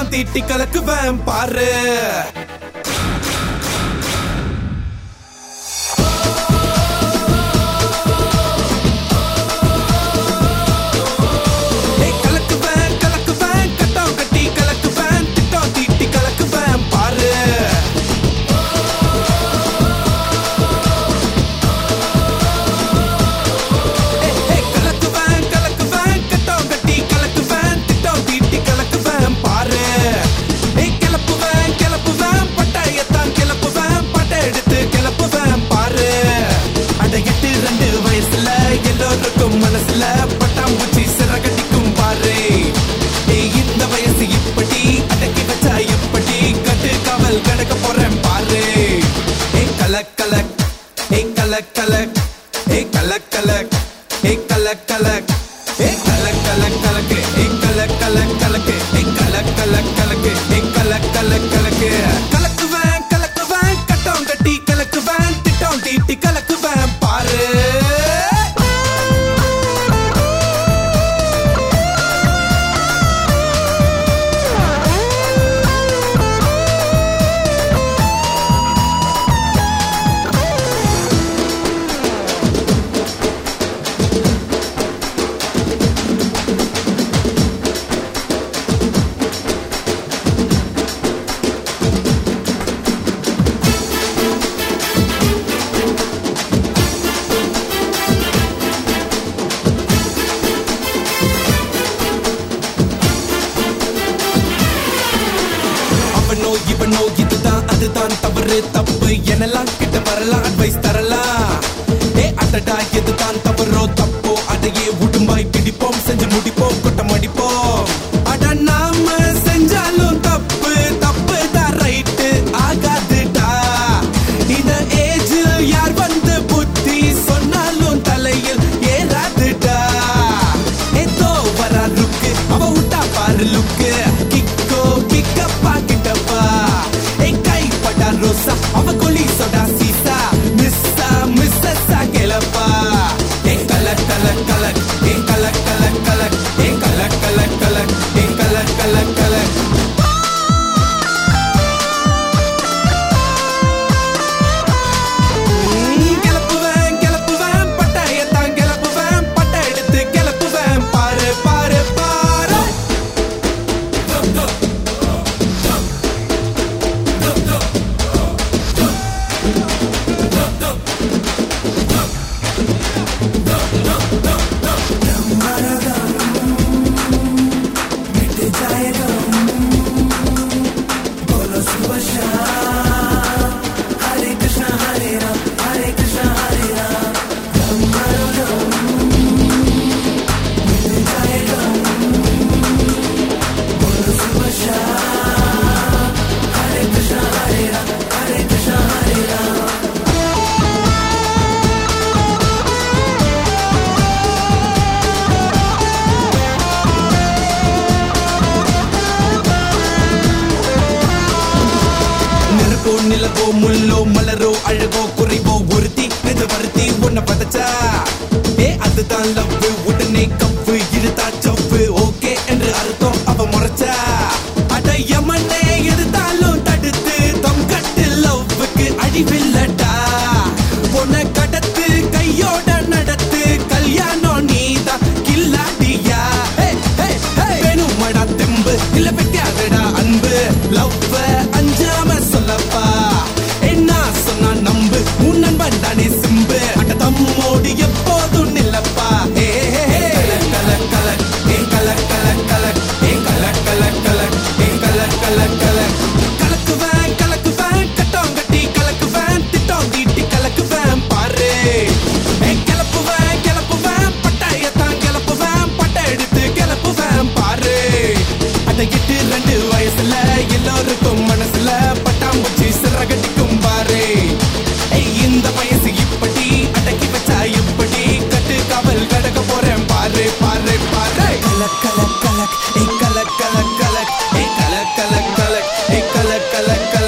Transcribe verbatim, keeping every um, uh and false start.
தீட்டி கலக்குவேன் பாரு. மனசுல பட்டாம்பூச்சி சிறகடிக்கும் பாரு. இந்த வயசு இப்படி அடக்கி வச்சா எப்படி கட்டு காவல் கடக்க போறேன் பாரு. ஏ கலக் கலக் ஏ கலக் கலக் ஏ கலக் கலக் ஏ கலக் கலக் ஏ கலக் கலக் கலக்கு ஏ கலக் கலக் கலக்கு ஏ கலக் கலக் கலக்கு ஏ கலக் கலக் கலக்கு. கலக்குவேன் கலக்குவேன் கட்டம் கட்டி கலக்குவேன் திட்டம் தீட்டி கலக்குவேன் பாரு. இவனோ இதுதான் அதுதான் தவறு தப்பு எனலாம் கிட்ட வரலாம் அட்வைஸ் தரலாம். ஏ அடடா எதுதான் தவறோ தப்போ அதையே உடும்பாய் பிடிப்போம் செஞ்சு முடிப்போம் கொட்டம் அடிப்போம். அட நாம செஞ்சாலும் தப்பு தப்பு தான் ரைட்டு ஆகாதுடா. இந்த ஏஜில் யார் வந்து புத்தி சொன்னாலும் தலையில் ஏறாதுடா. ஏதோ வரா லுக்கு அவ விட்டா பாரு லுக்கு கிக்கோ கிக்கப்பா கிட்டப்பா. Rosa, அவ கொலி சோடா சீசா மிஸ்ஸா மிஸ்ஸா கேளப்பா. ஏ கலக் கலக் கலக் ஏ கலக் கலக் கலக் ஏ கலக் கலக் கலக் ஏ கலக் கலக் கலக். கிளப்புவேன் கிளப்புவேன் பட்டாயத்தான் கிளப்புவேன் பட்ட எடுத்து கிளப்புவேன் பாரு பாரு பாரு. நிலவோ முள்ளோ மலரோ அழகோ குறைவோ ஒருத்தி நெஞ்ச வருத்தி உன்னை பதச்சா. ஏ அதுதான் லவ் உடனே கப்பு இழுத்தா சப்பு ஓகே என்று அர்த்தம் அவ முறைச்சா. அட யமனே எடுத்தாலும் தடுத்து தம் கட்டு லவ்வுக்கு அழிவில்லட்டா. உன்னை கடத்து கையோட நடத்து கல்யாணம் நீதான் கில்லாடியா. வேணுமடா தெம்பு இல்ல வைக்காதடா அன்பு லவ்வ அஞ்சாம சொல்லப்பா. என்ன சொன்னா நம்பு உன் நண்பன் தானே சிம்பு அட தம்மோடு எப்போதும் நில்லப்பா. ஏ கலக் கலக் கலக் ஏ கலக் கலக் கலக் ஏ கலக் கலக் கலக் ஏ கலக் கலக் கலக். கலக்குவேன் கலக்குவேன் கட்டம் கட்டி கலக்குவேன் திட்டம் தீட்டி கலக்குவேன் பாரு. ஏ கிளப்புவேன் கிளப்புவேன் பட்டாயத்தான் கிளப்புவேன் பட்ட எடுத்து கிளப்புவேன் பாரு. அட எட்டு ரெண்டு வயசுல எல்லோருக்கும் மனசுல பட்டாம்பூச்சி சிறகடிக்கும் பாரு. இந்த வயசு இப்படி அடக்கி வச்சா எப்படி கட்டு காவல் கடக்க போறேன் பாரு பாரு பாரு. கலக் கலக் கலக் ஏ கலக் கலக் கலக் ஏ கலக் கலக் கலக் ஏ கலக் கலக்.